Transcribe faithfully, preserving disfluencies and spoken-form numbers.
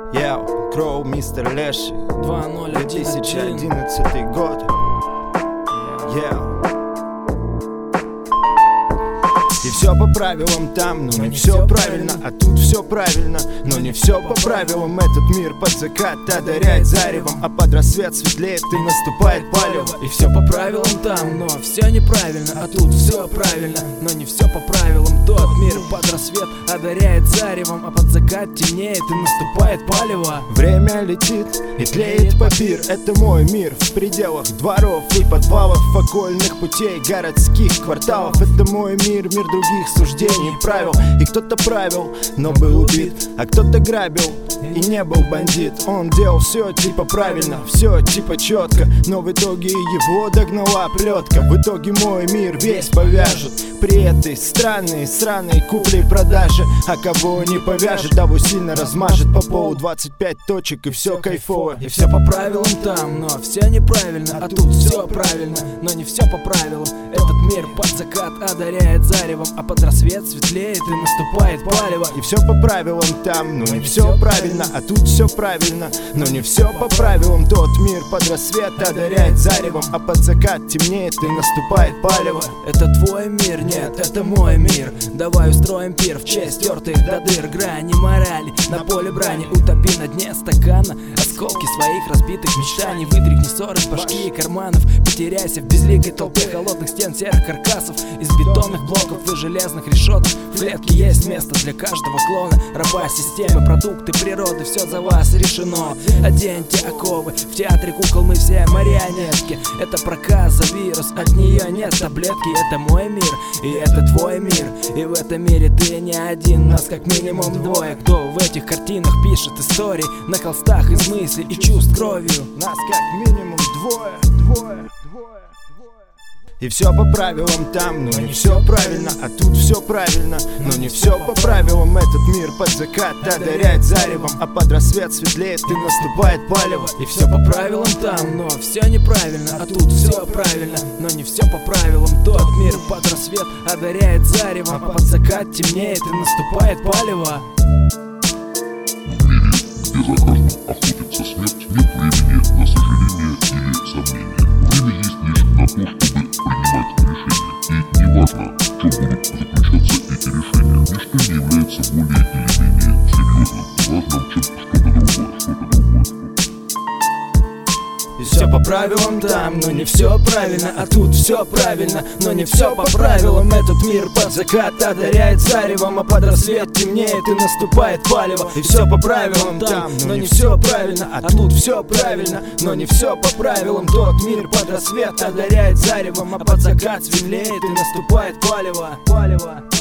Яу, Кроу, мистер Леши, две тысяча одиннадцатый год. Яу. И все по правилам там, но не все правильно. А тут все правильно, но не все по правилам. Этот мир под закат одаряет заревом, а под рассвет светлеет и наступает палево. И все по правилам там, но все неправильно. А тут все правильно, но не все по правилам. Тот мир под рассвет одаряет заревом, а под закат темнеет и наступает палево. Время летит и тлеет папир. Это мой мир в пределах дворов и подвалов, окольных путей, городских кварталов. Это мой мир, мир других суждений и правил. И кто-то правил, но был убит, а кто-то грабил и не был бандит. Он делал все типа правильно, все типа четко, но в итоге его догнала плетка. В итоге мой мир весь повяжет при этой странной, сраной купле и продаже. А кого не повяжет, того сильно размажет по полу. Двадцать пять точек и все кайфово. И все по правилам там, но все неправильно. А тут все правильно, но не все по правилам. Этот мир под закат одаряет заревом, а под рассвет светлеет и наступает палево. И все по правилам там, но не все правильно. А тут все правильно, но не все по правилам. Тот мир под рассвет одаряет заревом, а под закат темнеет и наступает палево. Это твой мир, нет, это мой мир. Давай устроим пир в честь стертых до дыр грани морали. На поле брани утопи на дне стакана осколки своих разбитых мечтаний. Вытряхни ссоры с башки и карманов. Потеряйся в безликой толпе холодных стен, серых каркасов из бетонных блоков и железных решеток. В клетке есть место для каждого клона, раба системы, продукты природы, все за вас решено. Оденьте оковы, в театре кукол мы все марионетки. Это проказа, вирус, от нее нет таблетки. Это мой мир, и это твой мир. И в этом мире ты не один, нас как минимум двое. Кто в этих картинах пишет истории на холстах из мыслей и чувств кровью. Нас как минимум двое, двое, двое. И все по правилам там, но не все правильно. А тут все правильно, но не все по правилам. Этот мир под закат одаряет заревом, а под рассвет светлеет и наступает палево. И все по правилам там, но все неправильно. А тут все правильно, но не все по правилам. Тот мир под рассвет одаряет заревом, а под закат темнеет и наступает палево. В мире, где за каждым охотится смерть, нет времени на сожаление или сомнение. Время есть лишь на то, чтобы принимать решения. И не важно, в чем будут заключаться эти решения. Ничто не является более или менее серьезным. Важно, чем что-то другое, что-то другое. И все по правилам там, но не все правильно. А тут все правильно, но не все по правилам. Этот мир под закат одаряет заревом, а под рассвет темнеет и наступает палево. И все по правилам там, но не все правильно. А тут все правильно, но не все по правилам. Тот мир под рассвет одаряет заревом, а под закат светлеет и наступает палево. Палево.